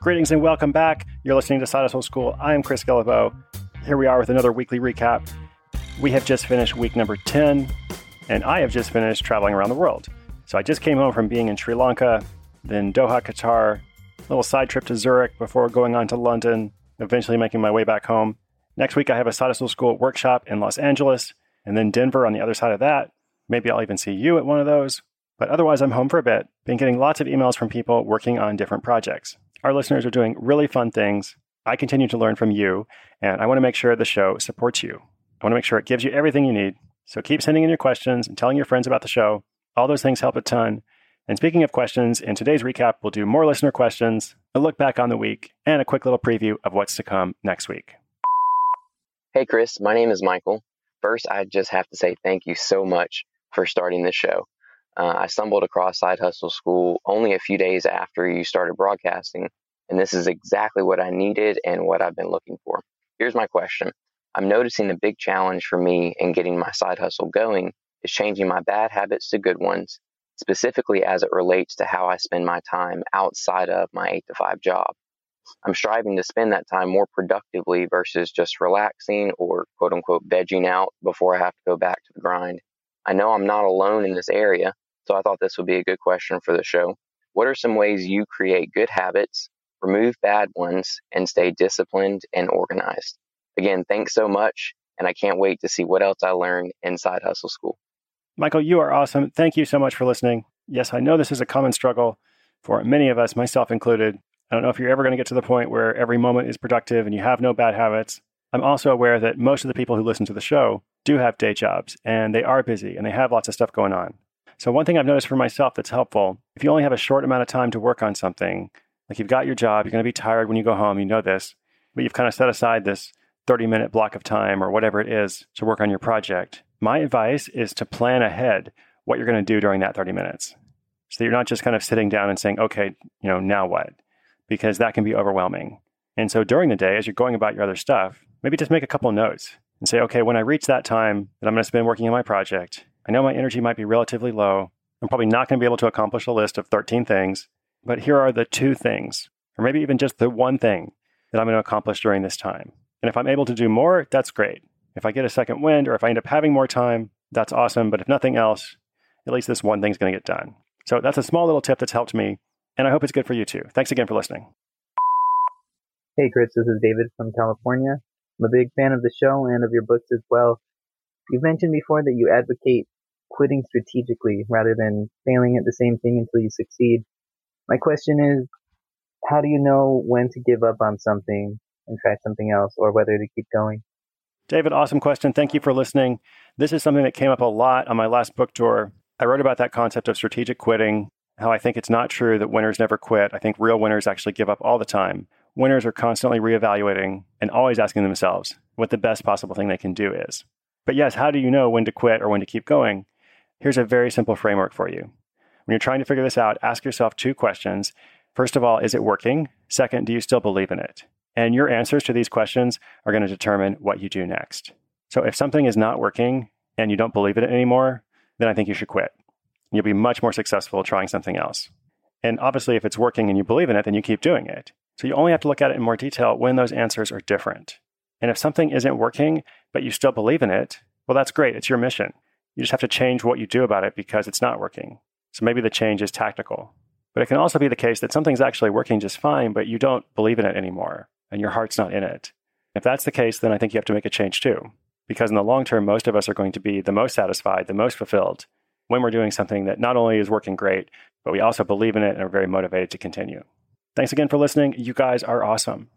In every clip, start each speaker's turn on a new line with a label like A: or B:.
A: Greetings and welcome back. You're listening to Side Hustle School. I am Chris Guillebeau. Here we are with another weekly recap. We have just finished week number 10, and I have just finished traveling around the world. So I just came home from being in Sri Lanka, then Doha, Qatar, a little side trip to Zurich before going on to London, eventually making my way back home. Next week, I have a Side Hustle School workshop in Los Angeles, and then Denver on the other side of that. Maybe I'll even see you at one of those. But otherwise, I'm home for a bit. Been getting lots of emails from people working on different projects. Our listeners are doing really fun things. I continue to learn from you, and I want to make sure the show supports you. I want to make sure it gives you everything you need. So keep sending in your questions and telling your friends about the show. All those things help a ton. And speaking of questions, in today's recap, we'll do more listener questions, a look back on the week, and a quick little preview of what's to come next week.
B: Hey, Chris, my name is Michael. First, I just have to say thank you so much for starting this show. I stumbled across Side Hustle School only a few days after you started broadcasting, and this is exactly what I needed and what I've been looking for. Here's my question. I'm noticing the big challenge for me in getting my side hustle going is changing my bad habits to good ones, specifically as it relates to how I spend my time outside of my 8-to-5 job. I'm striving to spend that time more productively versus just relaxing or quote unquote vegging out before I have to go back to the grind. I know I'm not alone in this area, so I thought this would be a good question for the show. What are some ways you create good habits, remove bad ones, and stay disciplined and organized? Again, thanks so much, and I can't wait to see what else I learn in Side Hustle School.
A: Michael, you are awesome. Thank you so much for listening. Yes, I know this is a common struggle for many of us, myself included. I don't know if you're ever going to get to the point where every moment is productive and you have no bad habits. I'm also aware that most of the people who listen to the show do have day jobs, and they are busy, and they have lots of stuff going on. So one thing I've noticed for myself that's helpful, if you only have a short amount of time to work on something, like you've got your job, you're going to be tired when you go home, you know this, but you've kind of set aside this 30-minute block of time or whatever it is to work on your project. My advice is to plan ahead what you're going to do during that 30 minutes. So that you're not just kind of sitting down and saying, okay, now what? Because that can be overwhelming. And so during the day, as you're going about your other stuff, maybe just make a couple notes and say, okay, when I reach that time that I'm going to spend working on my project, I know my energy might be relatively low. I'm probably not going to be able to accomplish a list of 13 things, but here are the 2 things, or maybe even just the 1 thing that I'm going to accomplish during this time. And if I'm able to do more, that's great. If I get a second wind or if I end up having more time, that's awesome. But if nothing else, at least this 1 thing's going to get done. So that's a small little tip that's helped me, and I hope it's good for you too. Thanks again for listening.
C: Hey, Chris, this is David from California. I'm a big fan of the show and of your books as well. You've mentioned before that you advocate quitting strategically rather than failing at the same thing until you succeed. My question is, how do you know when to give up on something and try something else, or whether to keep going?
A: David, awesome question. Thank you for listening. This is something that came up a lot on my last book tour. I wrote about that concept of strategic quitting, how I think it's not true that winners never quit. I think real winners actually give up all the time. Winners are constantly reevaluating and always asking themselves what the best possible thing they can do is. But yes, how do you know when to quit or when to keep going? Here's a very simple framework for you. When you're trying to figure this out, ask yourself 2 questions. First of all, is it working? Second, do you still believe in it? And your answers to these questions are going to determine what you do next. So if something is not working and you don't believe in it anymore, then I think you should quit. You'll be much more successful trying something else. And obviously, if it's working and you believe in it, then you keep doing it. So you only have to look at it in more detail when those answers are different. And if something isn't working, but you still believe in it, well, that's great. It's your mission. You just have to change what you do about it because it's not working. So maybe the change is tactical. But it can also be the case that something's actually working just fine, but you don't believe in it anymore, and your heart's not in it. If that's the case, then I think you have to make a change too. Because in the long term, most of us are going to be the most satisfied, the most fulfilled, when we're doing something that not only is working great, but we also believe in it and are very motivated to continue. Thanks again for listening. You guys are awesome.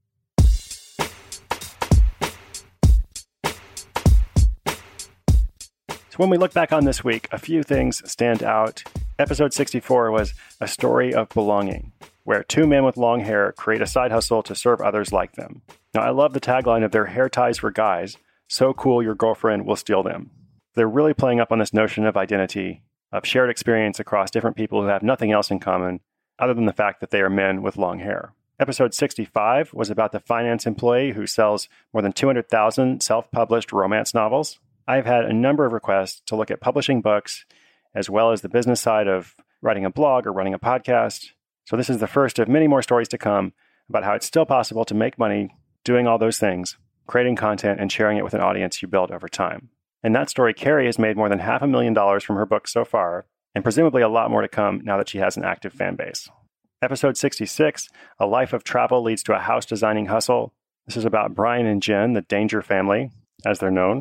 A: So when we look back on this week, a few things stand out. Episode 64 was a story of belonging, where 2 men with long hair create a side hustle to serve others like them. Now, I love the tagline of their hair ties for guys, so cool your girlfriend will steal them. They're really playing up on this notion of identity, of shared experience across different people who have nothing else in common, other than the fact that they are men with long hair. Episode 65 was about the finance employee who sells more than 200,000 self-published romance novels. I've had a number of requests to look at publishing books, as well as the business side of writing a blog or running a podcast. So this is the first of many more stories to come about how it's still possible to make money doing all those things, creating content and sharing it with an audience you build over time. In that story, Carrie has made more than $500,000 from her book so far, and presumably a lot more to come now that she has an active fan base. Episode 66, A Life of Travel Leads to a House Designing Hustle. This is about Brian and Jen, the Danger family, as they're known.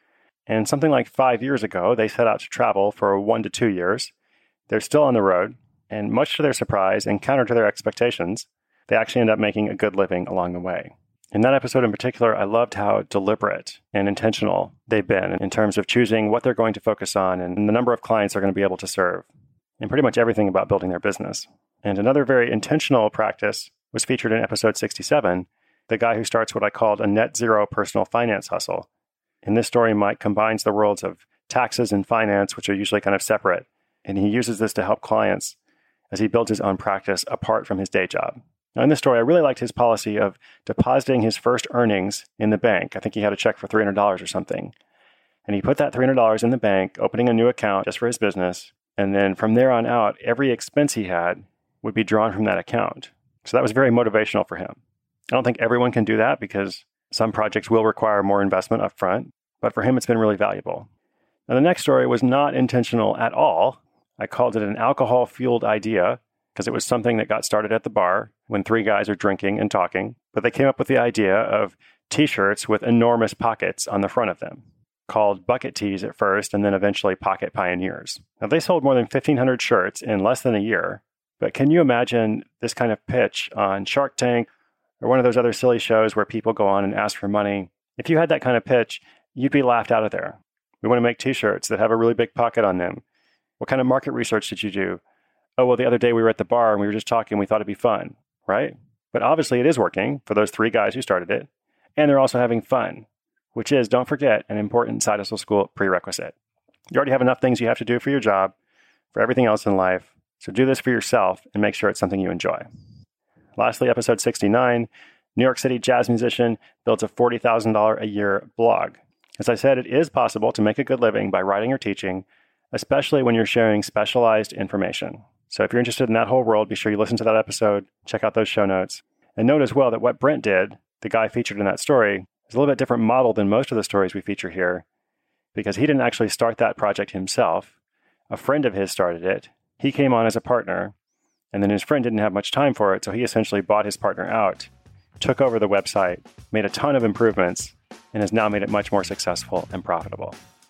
A: And something like 5 years ago, they set out to travel for 1 to 2 years. They're still on the road, and much to their surprise and counter to their expectations, they actually end up making a good living along the way. In that episode in particular, I loved how deliberate and intentional they've been in terms of choosing what they're going to focus on and the number of clients they're going to be able to serve, and pretty much everything about building their business. And another very intentional practice was featured in episode 67, the guy who starts what I called a net zero personal finance hustle. In this story, Mike combines the worlds of taxes and finance, which are usually kind of separate, and he uses this to help clients as he builds his own practice apart from his day job. Now, in this story, I really liked his policy of depositing his first earnings in the bank. I think he had a check for $300 or something. And he put that $300 in the bank, opening a new account just for his business. And then from there on out, every expense he had would be drawn from that account. So that was very motivational for him. I don't think everyone can do that because some projects will require more investment up front, but for him, it's been really valuable. Now, the next story was not intentional at all. I called it an alcohol-fueled idea because it was something that got started at the bar when 3 guys are drinking and talking, but they came up with the idea of T-shirts with enormous pockets on the front of them, called bucket tees at first and then eventually pocket pioneers. Now, they sold more than 1,500 shirts in less than a year, but can you imagine this kind of pitch on Shark Tank or one of those other silly shows where people go on and ask for money? If you had that kind of pitch, you'd be laughed out of there. We want to make T-shirts that have a really big pocket on them. What kind of market research did you do? Oh, well, the other day we were at the bar and we were just talking. We thought it'd be fun, right? But obviously it is working for those 3 guys who started it. And they're also having fun, which is, don't forget, an important Side Hustle School prerequisite. You already have enough things you have to do for your job, for everything else in life. So do this for yourself and make sure it's something you enjoy. Lastly, episode 69, New York City jazz musician builds a $40,000 a year blog. As I said, it is possible to make a good living by writing or teaching, especially when you're sharing specialized information. So if you're interested in that whole world, be sure you listen to that episode, check out those show notes. And note as well that what Brent did, the guy featured in that story, is a little bit different model than most of the stories we feature here, because he didn't actually start that project himself. A friend of his started it. He came on as a partner, and then his friend didn't have much time for it, so he essentially bought his partner out, took over the website, made a ton of improvements, and has now made it much more successful and profitable.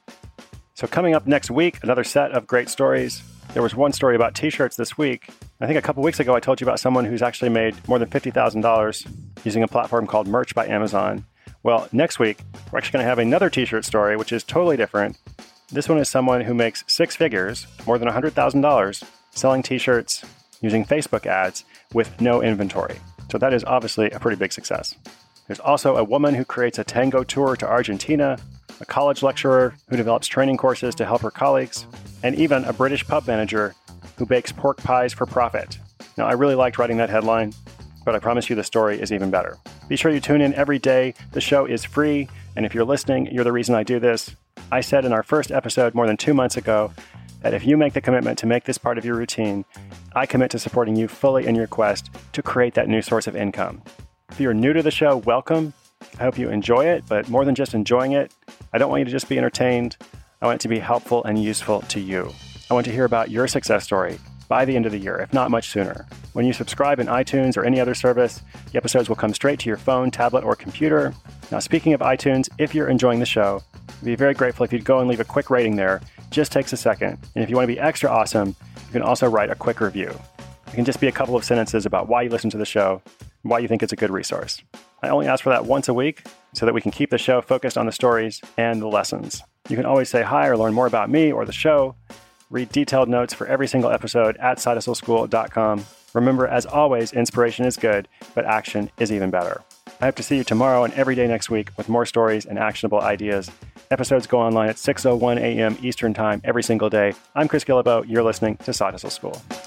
A: So coming up next week, another set of great stories. There was one story about T-shirts this week. I think a couple weeks ago, I told you about someone who's actually made more than $50,000 using a platform called Merch by Amazon. Well, next week, we're actually going to have another T-shirt story, which is totally different. This one is someone who makes 6 figures, more than $100,000, selling T-shirts using Facebook ads with no inventory. So that is obviously a pretty big success. There's also a woman who creates a tango tour to Argentina, a college lecturer who develops training courses to help her colleagues, and even a British pub manager who bakes pork pies for profit. Now, I really liked writing that headline, but I promise you the story is even better. Be sure you tune in every day. The show is free, and if you're listening, you're the reason I do this. I said in our first episode more than 2 months ago that if you make the commitment to make this part of your routine, I commit to supporting you fully in your quest to create that new source of income. If you're new to the show, welcome. I hope you enjoy it, but more than just enjoying it, I don't want you to just be entertained. I want it to be helpful and useful to you. I want to hear about your success story by the end of the year, if not much sooner. When you subscribe in iTunes or any other service, the episodes will come straight to your phone, tablet, or computer. Now, speaking of iTunes, if you're enjoying the show, I'd be very grateful if you'd go and leave a quick rating there. Just takes a second. And if you want to be extra awesome, you can also write a quick review. It can just be a couple of sentences about why you listen to the show, and why you think it's a good resource. I only ask for that once a week so that we can keep the show focused on the stories and the lessons. You can always say hi or learn more about me or the show. Read detailed notes for every single episode at sidehustleschool.com. Remember, as always, inspiration is good, but action is even better. I hope to see you tomorrow and every day next week with more stories and actionable ideas. Episodes go online at 6:01 a.m. Eastern Time every single day. I'm Chris Guillebeau. You're listening to Side Hustle School.